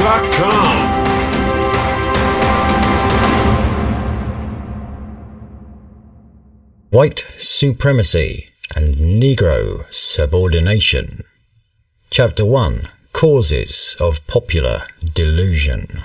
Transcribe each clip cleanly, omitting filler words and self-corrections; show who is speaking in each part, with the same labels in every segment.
Speaker 1: White Supremacy and Negro Subordination. Chapter 1. Causes of Popular Delusion.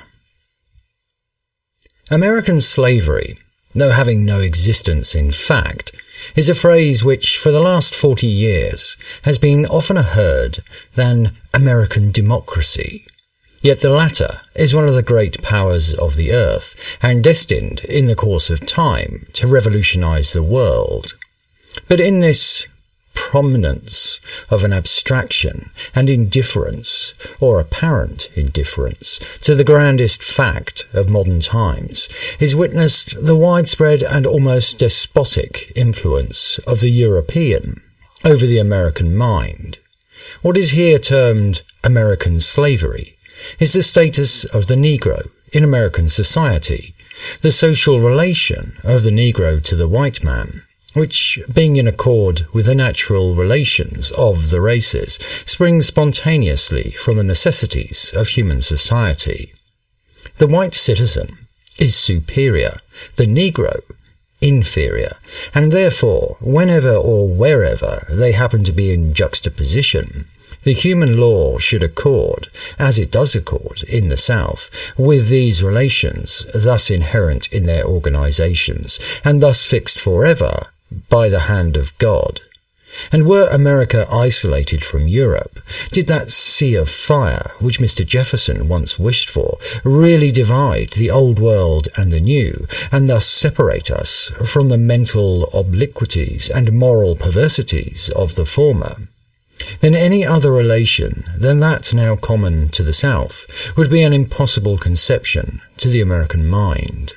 Speaker 1: American slavery, though having no existence in fact, is a phrase which for the last 40 years has been oftener heard than American democracy. Yet the latter is one of the great powers of the earth, and destined in the course of time to revolutionize the world. But in this prominence of an abstraction and indifference, or apparent indifference, to the grandest fact of modern times, is witnessed the widespread and almost despotic influence of the European over the American mind. What is here termed American slavery is the status of the Negro in American society, the social relation of the Negro to the white man, which, being in accord with the natural relations of the races, springs spontaneously from the necessities of human society. The white citizen is superior, the Negro inferior, and therefore, whenever or wherever they happen to be in juxtaposition, the human law should accord, as it does accord in the South, with these relations thus inherent in their organizations, and thus fixed forever by the hand of God. And were America isolated from Europe, did that sea of fire, which Mr. Jefferson once wished for, really divide the old world and the new, and thus separate us from the mental obliquities and moral perversities of the former, then any other relation than that now common to the South would be an impossible conception to the American mind.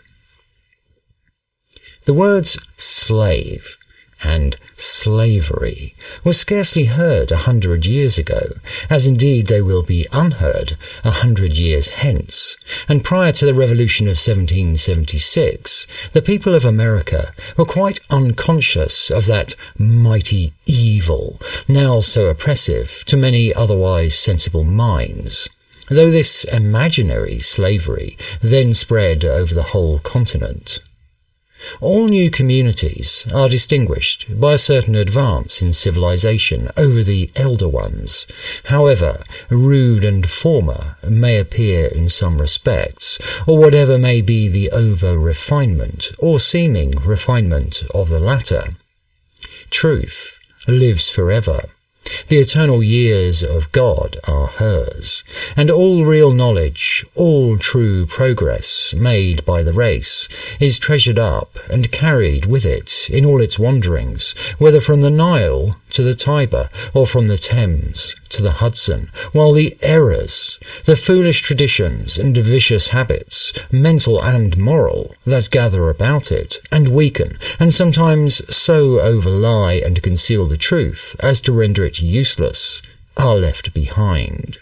Speaker 1: The words slave and slavery were scarcely heard 100 years ago, as indeed they will be unheard 100 years hence, and prior to the Revolution of 1776, the people of America were quite unconscious of that mighty evil, now so oppressive to many otherwise sensible minds, though this imaginary slavery then spread over the whole continent. All new communities are distinguished by a certain advance in civilization over the elder ones, however rude and former may appear in some respects, or whatever may be the over-refinement or seeming refinement of the latter. Truth lives forever. The eternal years of God are hers, and all real knowledge, all true progress made by the race is treasured up and carried with it in all its wanderings, whether from the Nile to the Tiber or from the Thames to the Hudson, while the errors, the foolish traditions and vicious habits, mental and moral, that gather about it and weaken and sometimes so overlie and conceal the truth as to render it useless, are left behind.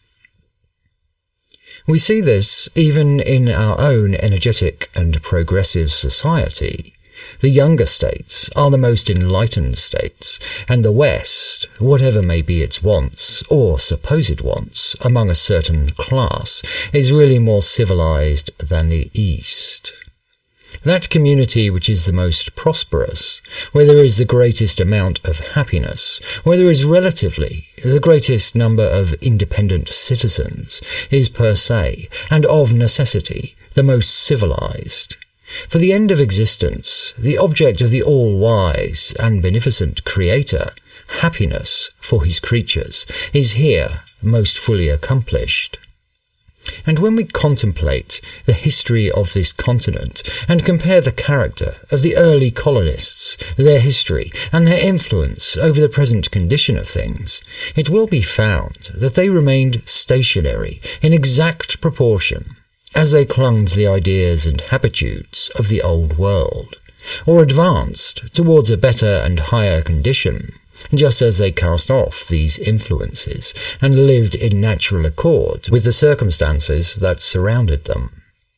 Speaker 1: We see this even in our own energetic and progressive society. The younger states are the most enlightened states, and the West, whatever may be its wants, or supposed wants, among a certain class, is really more civilized than the East. That community which is the most prosperous, where there is the greatest amount of happiness, where there is relatively the greatest number of independent citizens, is per se, and of necessity, the most civilized. For the end of existence, the object of the all-wise and beneficent Creator, happiness for his creatures, is here most fully accomplished. And when we contemplate the history of this continent and compare the character of the early colonists, their history, and their influence over the present condition of things, it will be found that they remained stationary in exact proportion as they clung to the ideas and habitudes of the old world, or advanced towards a better and higher condition, just as they cast off these influences and lived in natural accord with the circumstances that surrounded them.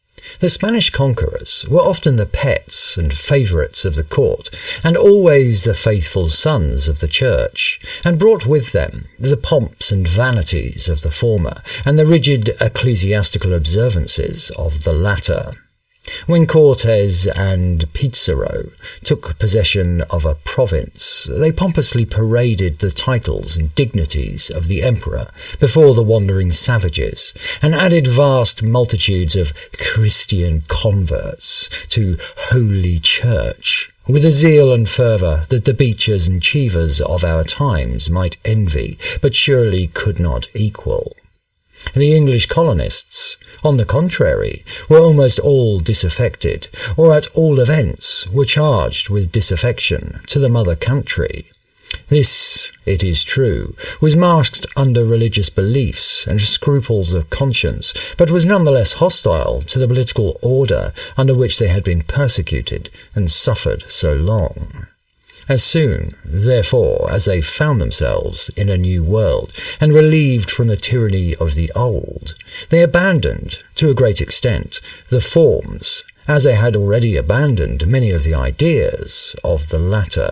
Speaker 1: The Spanish conquerors were often the pets and favourites of the court, and always the faithful sons of the church, and brought with them the pomps and vanities of the former, and the rigid ecclesiastical observances of the latter. When Cortes and Pizarro took possession of a province, they pompously paraded the titles and dignities of the emperor before the wandering savages, and added vast multitudes of Christian converts to Holy Church, with a zeal and fervour that the Beechers and Cheevers of our times might envy, but surely could not equal. The English colonists, on the contrary, were almost all disaffected, or at all events were charged with disaffection to the mother country. This, it is true, was masked under religious beliefs and scruples of conscience, but was nonetheless hostile to the political order under which they had been persecuted and suffered so long. As soon, therefore, as they found themselves in a new world, and relieved from the tyranny of the old, they abandoned, to a great extent, the forms, as they had already abandoned many of the ideas of the latter.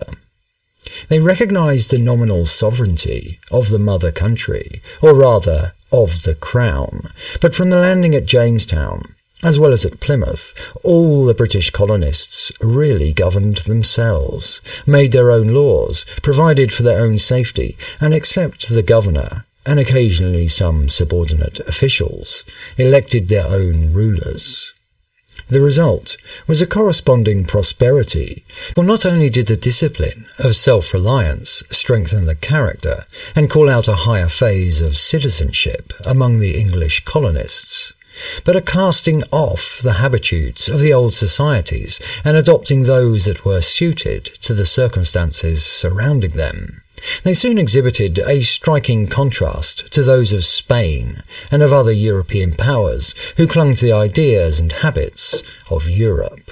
Speaker 1: They recognized the nominal sovereignty of the mother country, or rather, of the crown, but from the landing at Jamestown, as well as at Plymouth, all the British colonists really governed themselves, made their own laws, provided for their own safety, and except the governor, and occasionally some subordinate officials, elected their own rulers. The result was a corresponding prosperity, for not only did the discipline of self-reliance strengthen the character and call out a higher phase of citizenship among the English colonists, but a casting off the habitudes of the old societies and adopting those that were suited to the circumstances surrounding them. They soon exhibited a striking contrast to those of Spain and of other European powers who clung to the ideas and habits of Europe.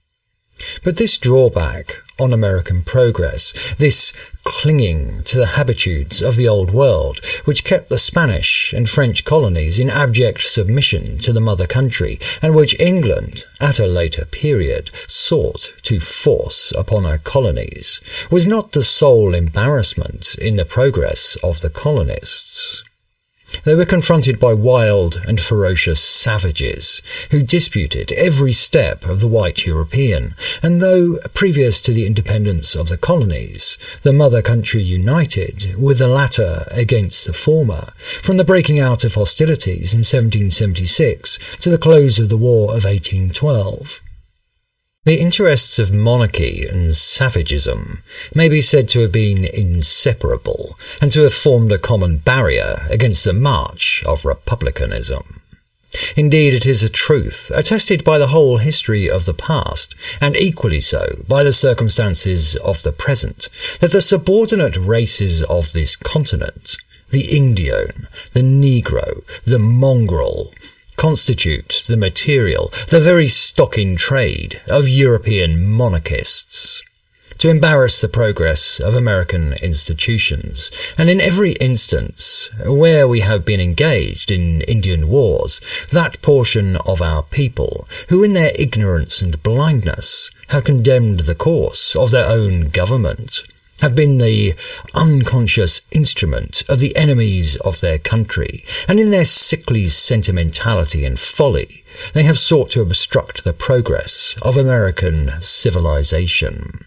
Speaker 1: But this drawback on American progress, this clinging to the habitudes of the old world, which kept the Spanish and French colonies in abject submission to the mother country, and which England, at a later period, sought to force upon her colonies, was not the sole embarrassment in the progress of the colonists. They were confronted by wild and ferocious savages who disputed every step of the white European, and though previous to the independence of the colonies, the mother country united with the latter against the former, from the breaking out of hostilities in 1776 to the close of the War of 1812. The interests of monarchy and savagism may be said to have been inseparable, and to have formed a common barrier against the march of republicanism. Indeed, it is a truth attested by the whole history of the past, and equally so by the circumstances of the present, that the subordinate races of this continent, the Indian, the Negro, the Mongrel, constitute the material, the very stock in trade of European monarchists, to embarrass the progress of American institutions, and in every instance where we have been engaged in Indian wars, that portion of our people who in their ignorance and blindness have condemned the course of their own government, have been the unconscious instrument of the enemies of their country, and in their sickly sentimentality and folly they have sought to obstruct the progress of American civilization.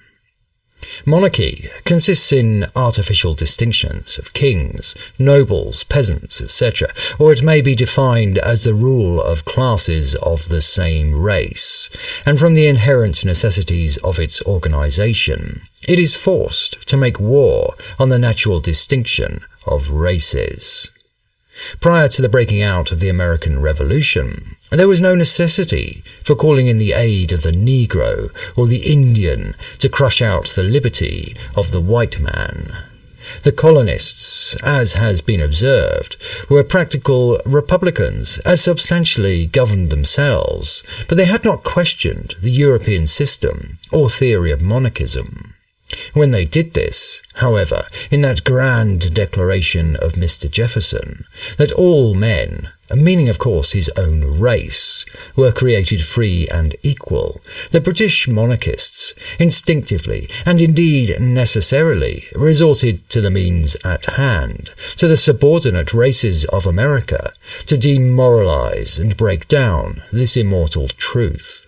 Speaker 1: Monarchy consists in artificial distinctions of kings, nobles, peasants, etc., or it may be defined as the rule of classes of the same race, and from the inherent necessities of its organization, it is forced to make war on the natural distinction of races. Prior to the breaking out of the American Revolution, there was no necessity for calling in the aid of the Negro or the Indian to crush out the liberty of the white man. The colonists, as has been observed, were practical republicans, as substantially governed themselves, but they had not questioned the European system or theory of monarchism. When they did this, however, in that grand declaration of Mr. Jefferson, that all men, meaning of course his own race, were created free and equal, the British monarchists instinctively, and indeed necessarily, resorted to the means at hand, to the subordinate races of America, to demoralize and break down this immortal truth.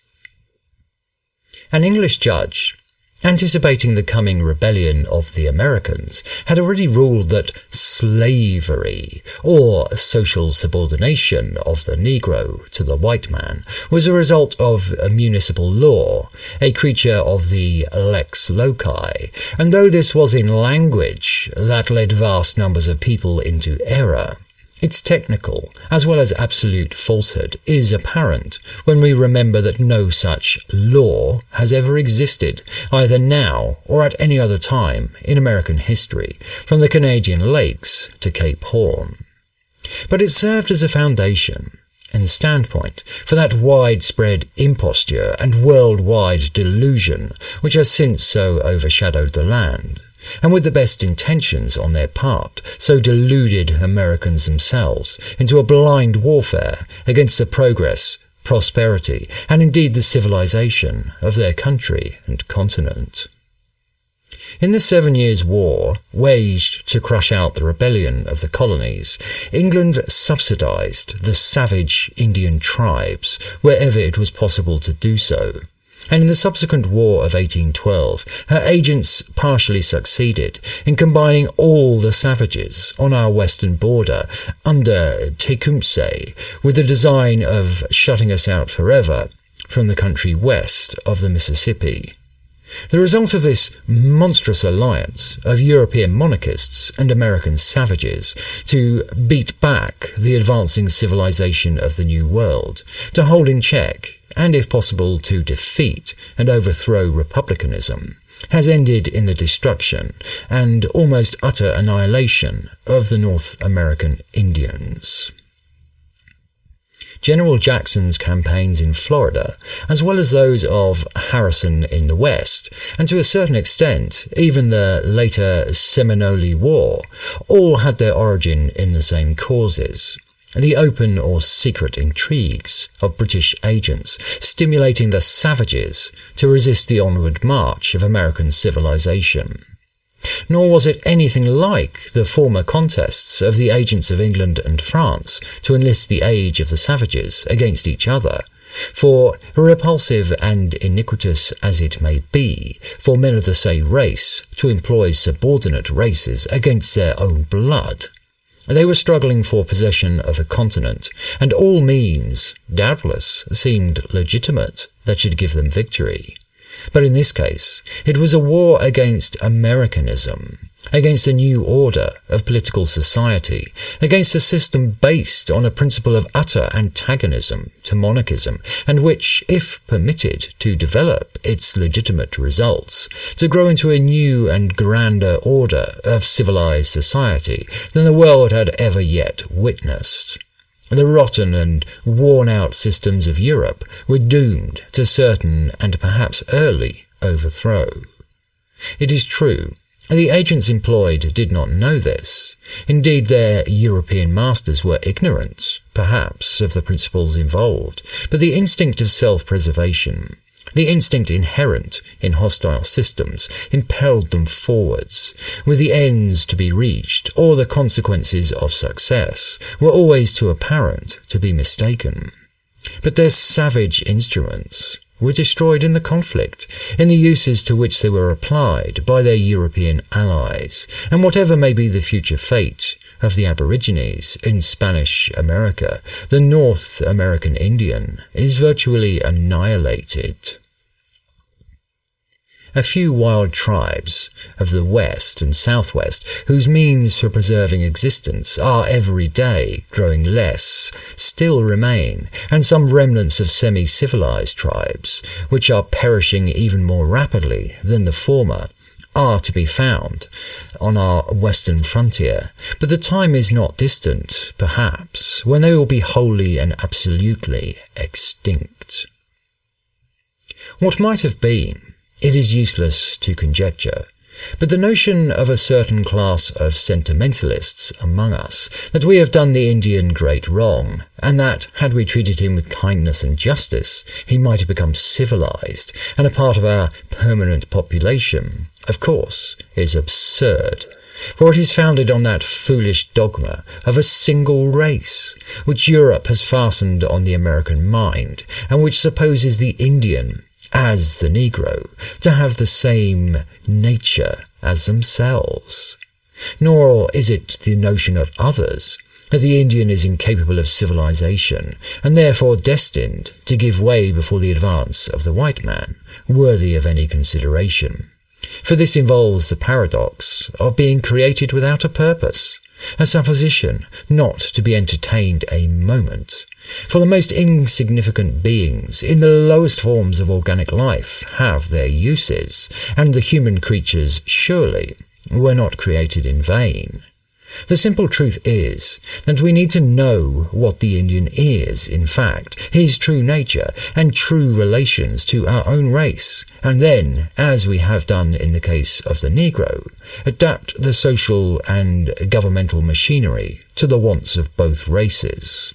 Speaker 1: An English judge, anticipating the coming rebellion of the Americans, had already ruled that slavery, or social subordination of the Negro to the white man, was a result of a municipal law, a creature of the lex loci, and though this was in language that led vast numbers of people into error, its technical, as well as absolute falsehood, is apparent when we remember that no such law has ever existed, either now or at any other time in American history, from the Canadian Lakes to Cape Horn. But it served as a foundation and standpoint for that widespread imposture and worldwide delusion which has since so overshadowed the land, and with the best intentions on their part, so deluded Americans themselves into a blind warfare against the progress, prosperity, and indeed the civilization of their country and continent. In the 7 Years' War, waged to crush out the rebellion of the colonies, England subsidized the savage Indian tribes wherever it was possible to do so. And in the subsequent War of 1812, her agents partially succeeded in combining all the savages on our western border under Tecumseh with the design of shutting us out forever from the country west of the Mississippi. The result of this monstrous alliance of European monarchists and American savages to beat back the advancing civilization of the New World, to hold in check, and if possible to defeat and overthrow republicanism, has ended in the destruction and almost utter annihilation of the North American Indians. General Jackson's campaigns in Florida, as well as those of Harrison in the West, and to a certain extent even the later Seminole War, all had their origin in the same causes: the open or secret intrigues of British agents stimulating the savages to resist the onward march of American civilization. Nor was it anything like the former contests of the agents of England and France to enlist the age of the savages against each other, for, repulsive and iniquitous as it may be, for men of the same race to employ subordinate races against their own blood, they were struggling for possession of a continent, and all means, doubtless, seemed legitimate that should give them victory. But in this case, it was a war against Americanism, against a new order of political society, against a system based on a principle of utter antagonism to monarchism, and which, if permitted to develop its legitimate results, to grow into a new and grander order of civilized society than the world had ever yet witnessed. The rotten and worn-out systems of Europe were doomed to certain and perhaps early overthrow. It is true, the agents employed did not know this. Indeed, their European masters were ignorant, perhaps, of the principles involved, but the instinct of self-preservation, the instinct inherent in hostile systems, impelled them forwards, with the ends to be reached, or the consequences of success were always too apparent to be mistaken. But their savage instruments were destroyed in the conflict, in the uses to which they were applied by their European allies, and whatever may be the future fate of the Aborigines in Spanish America, the North American Indian is virtually annihilated. A few wild tribes of the West and Southwest, whose means for preserving existence are every day growing less, still remain, and some remnants of semi-civilized tribes, which are perishing even more rapidly than the former, are to be found on our western frontier, but the time is not distant, perhaps, when they will be wholly and absolutely extinct. What might have been, it is useless to conjecture. But the notion of a certain class of sentimentalists among us, that we have done the Indian great wrong, and that, had we treated him with kindness and justice, he might have become civilized and a part of our permanent population, of course, is absurd. For it is founded on that foolish dogma of a single race, which Europe has fastened on the American mind, and which supposes the Indian, as the Negro, to have the same nature as themselves. Nor is it the notion of others, that the Indian is incapable of civilization, and therefore destined to give way before the advance of the white man, worthy of any consideration. For this involves the paradox of being created without a purpose, a supposition not to be entertained a moment. For the most insignificant beings in the lowest forms of organic life have their uses, and the human creatures surely were not created in vain. The simple truth is that we need to know what the Indian is, in fact, his true nature and true relations to our own race, and then, as we have done in the case of the Negro, adapt the social and governmental machinery to the wants of both races.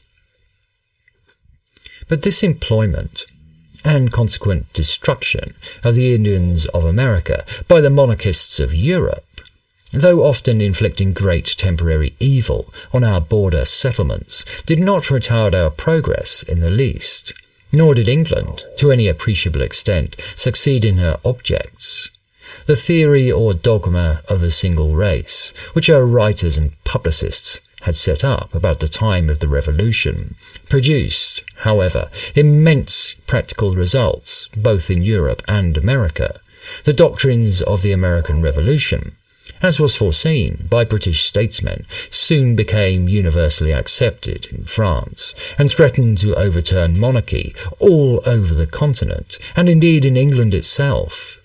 Speaker 1: But this employment and consequent destruction of the Indians of America by the monarchists of Europe, though often inflicting great temporary evil on our border settlements, did not retard our progress in the least, nor did England, to any appreciable extent, succeed in her objects. The theory or dogma of a single race, which our writers and publicists had set up about the time of the Revolution, produced, however, immense practical results both in Europe and America. The doctrines of the American Revolution, as was foreseen by British statesmen, soon became universally accepted in France, and threatened to overturn monarchy all over the continent, and indeed in England itself.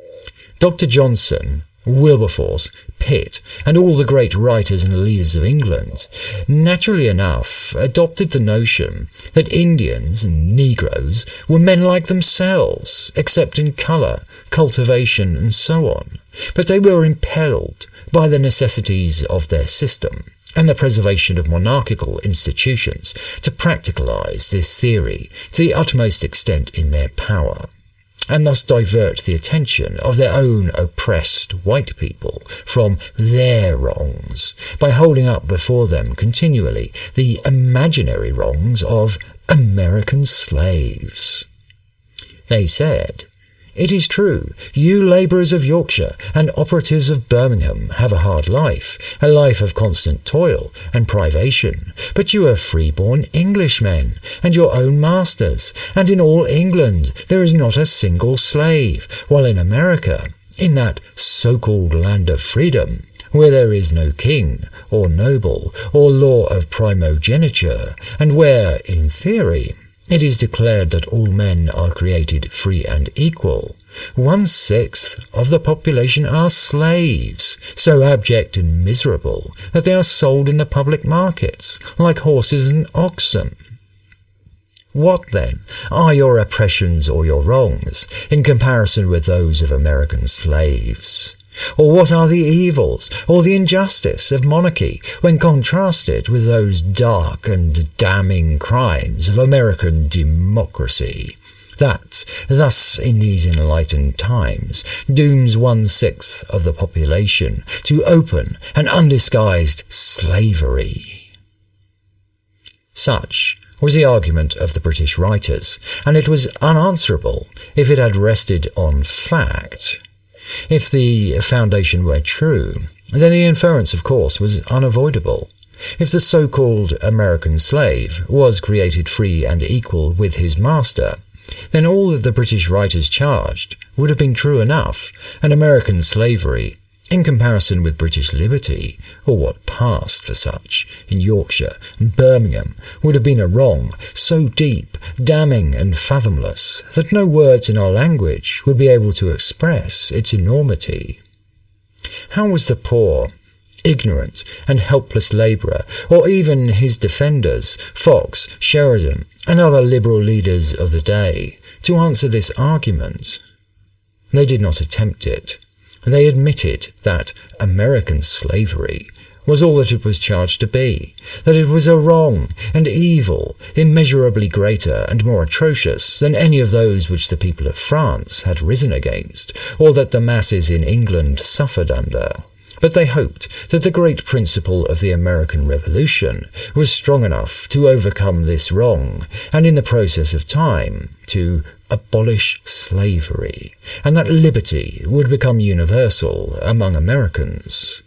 Speaker 1: Dr. Johnson, Wilberforce, Pitt, and all the great writers and leaders of England, naturally enough, adopted the notion that Indians and Negroes were men like themselves, except in colour, cultivation, and so on. But they were impelled by the necessities of their system and the preservation of monarchical institutions to practicalise this theory to the utmost extent in their power, and thus divert the attention of their own oppressed white people from their wrongs by holding up before them continually the imaginary wrongs of American slaves. They said, "It is true, you labourers of Yorkshire and operatives of Birmingham have a hard life, a life of constant toil and privation, but you are free-born Englishmen, and your own masters, and in all England there is not a single slave, while in America, in that so-called land of freedom, where there is no king, or noble, or law of primogeniture, and where, in theory, it is declared that all men are created free and equal, 1/6 of the population are slaves, so abject and miserable that they are sold in the public markets, like horses and oxen. What, then, are your oppressions or your wrongs in comparison with those of American slaves? Or what are the evils or the injustice of monarchy when contrasted with those dark and damning crimes of American democracy, that, thus in these enlightened times, dooms 1/6 of the population to open and undisguised slavery?" Such was the argument of the British writers, and it was unanswerable if it had rested on fact. If the foundation were true, then the inference, of course, was unavoidable. If the so-called American slave was created free and equal with his master, then all that the British writers charged would have been true enough, and American slavery, in comparison with British liberty, or what passed for such, in Yorkshire and Birmingham, would have been a wrong so deep, damning, and fathomless that no words in our language would be able to express its enormity. How was the poor, ignorant, and helpless labourer, or even his defenders, Fox, Sheridan, and other liberal leaders of the day, to answer this argument? They did not attempt it. They admitted that American slavery was all that it was charged to be, that it was a wrong and evil immeasurably greater and more atrocious than any of those which the people of France had risen against, or that the masses in England suffered under. But they hoped that the great principle of the American Revolution was strong enough to overcome this wrong, and in the process of time to abolish slavery, and that liberty would become universal among Americans.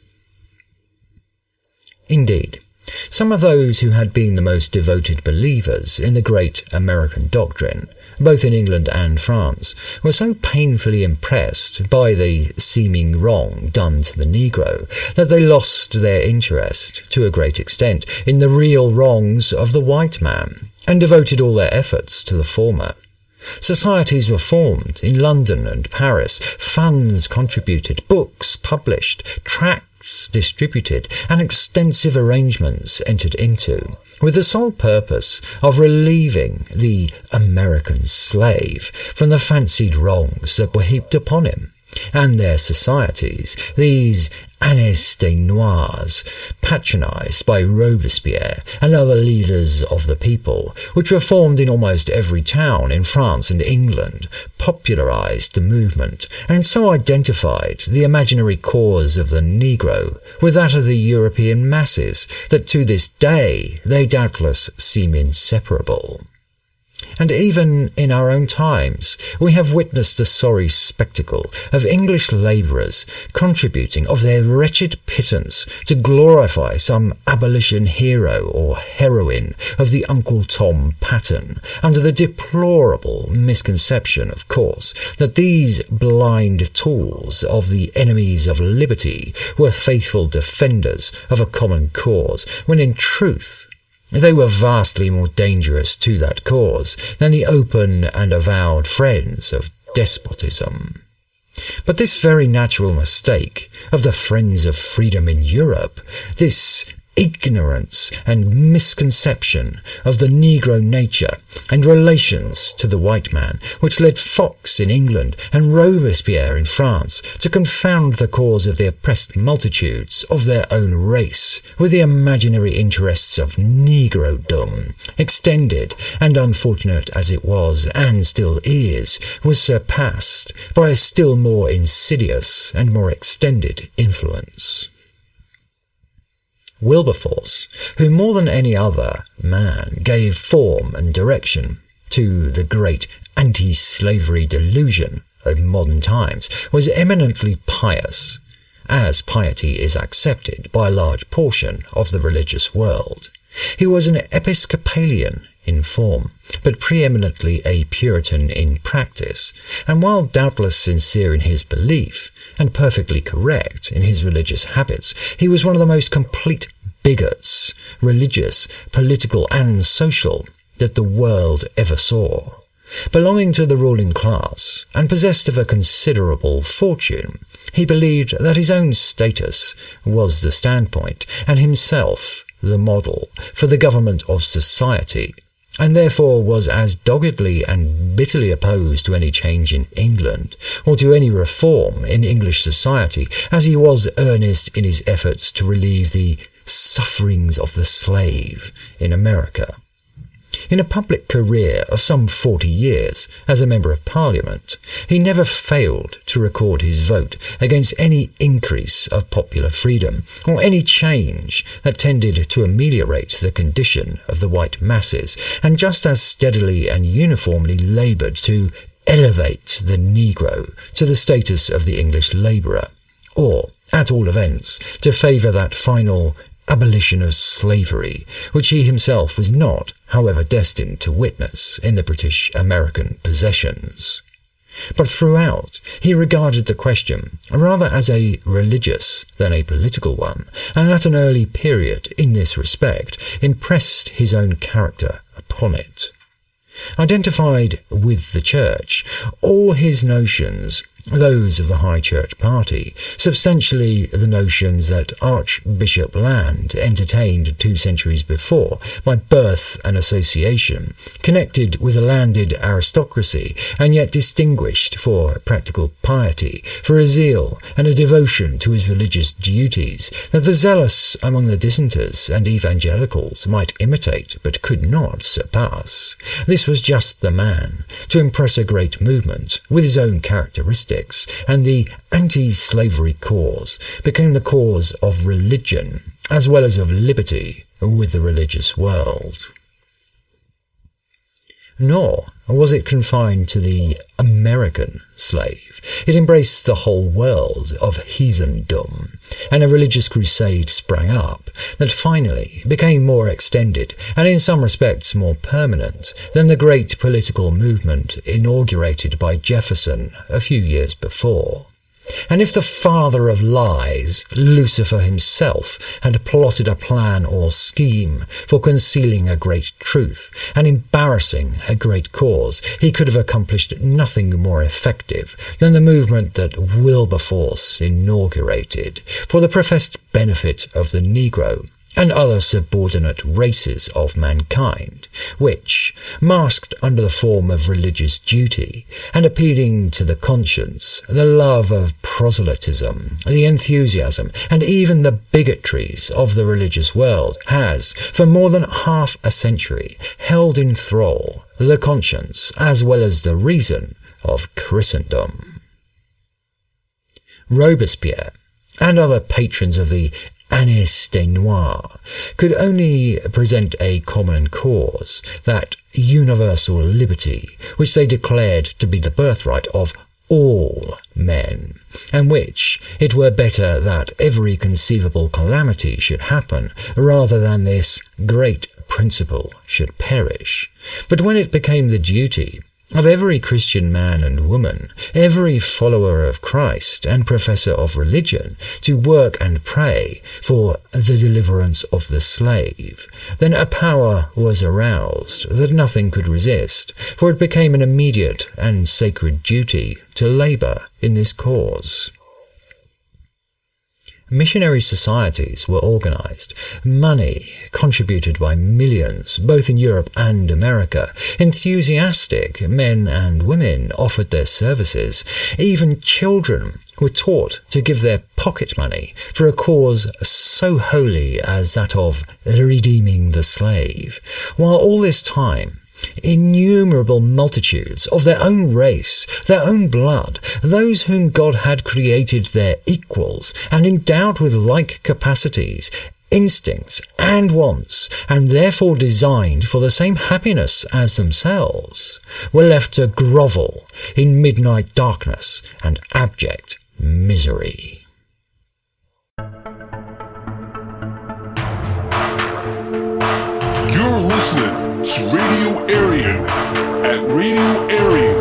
Speaker 1: Indeed, some of those who had been the most devoted believers in the great American doctrine, both in England and France, were so painfully impressed by the seeming wrong done to the Negro that they lost their interest, to a great extent, in the real wrongs of the white man, and devoted all their efforts to the former. Societies were formed in London and Paris, funds contributed, books published, tracts distributed, and extensive arrangements entered into, with the sole purpose of relieving the American slave from the fancied wrongs that were heaped upon him. And their societies, these Anes des Noirs, patronized by Robespierre and other leaders of the people, which were formed in almost every town in France and England, popularized the movement, and so identified the imaginary cause of the Negro with that of the European masses, that to this day they doubtless seem inseparable. And even in our own times, we have witnessed the sorry spectacle of English labourers contributing of their wretched pittance to glorify some abolition hero or heroine of the Uncle Tom pattern, under the deplorable misconception, of course, that these blind tools of the enemies of liberty were faithful defenders of a common cause, when in truth they were vastly more dangerous to that cause than the open and avowed friends of despotism. But this very natural mistake of the friends of freedom in Europe, this ignorance and misconception of the Negro nature and relations to the white man, which led Fox in England and Robespierre in France to confound the cause of the oppressed multitudes of their own race with the imaginary interests of Negrodom, extended, and unfortunate as it was and still is, was surpassed by a still more insidious and more extended influence. Wilberforce, who more than any other man gave form and direction to the great anti-slavery delusion of modern times, was eminently pious, as piety is accepted by a large portion of the religious world. He was an Episcopalian in form, but preeminently a Puritan in practice, and while doubtless sincere in his belief, and perfectly correct in his religious habits, he was one of the most complete bigots, religious, political, and social, that the world ever saw. Belonging to the ruling class, and possessed of a considerable fortune, he believed that his own status was the standpoint, and himself the model, for the government of society, and therefore was as doggedly and bitterly opposed to any change in England, or to any reform in English society, as he was earnest in his efforts to relieve the sufferings of the slave in America. In a public career of some 40 years as a Member of Parliament, he never failed to record his vote against any increase of popular freedom, or any change that tended to ameliorate the condition of the white masses, and just as steadily and uniformly laboured to elevate the Negro to the status of the English labourer, or, at all events, to favour that final abolition of slavery, which he himself was not, however, destined to witness in the British-American possessions. But throughout, he regarded the question rather as a religious than a political one, and at an early period, in this respect, impressed his own character upon it. Identified with the Church, all his notions those of the High Church Party, substantially the notions that Archbishop Land entertained 2 centuries before by birth and association, connected with a landed aristocracy and yet distinguished for practical piety, for a zeal and a devotion to his religious duties that the zealous among the dissenters and evangelicals might imitate but could not surpass. This was just the man to impress a great movement with his own characteristics, and the anti-slavery cause became the cause of religion as well as of liberty with the religious world. Nor was it confined to the American slave. It embraced the whole world of heathendom, and a religious crusade sprang up that finally became more extended and in some respects more permanent than the great political movement inaugurated by Jefferson a few years before. And if the father of lies, Lucifer himself, had plotted a plan or scheme for concealing a great truth and embarrassing a great cause, he could have accomplished nothing more effective than the movement that Wilberforce inaugurated for the professed benefit of the Negro and other subordinate races of mankind, which, masked under the form of religious duty, and appealing to the conscience, the love of proselytism, the enthusiasm, and even the bigotries of the religious world, has, for more than half a century, held in thrall the conscience as well as the reason of Christendom. Robespierre and other patrons of the Anis des Noirs could only present a common cause, that universal liberty, which they declared to be the birthright of all men, and which it were better that every conceivable calamity should happen, rather than this great principle should perish. But when it became the duty of every Christian man and woman, every follower of Christ and professor of religion, to work and pray for the deliverance of the slave, then a power was aroused that nothing could resist, for it became an immediate and sacred duty to labour in this cause. Missionary societies were organized, money contributed by millions, both in Europe and America. Enthusiastic men and women offered their services. Even children were taught to give their pocket money for a cause so holy as that of redeeming the slave. While all this time, innumerable multitudes of their own race, their own blood, those whom God had created their equals and endowed with like capacities, instincts and wants, and therefore designed for the same happiness as themselves, were left to grovel in midnight darkness and abject misery.
Speaker 2: You're listening to Radio Aryan at RadioAryan.com.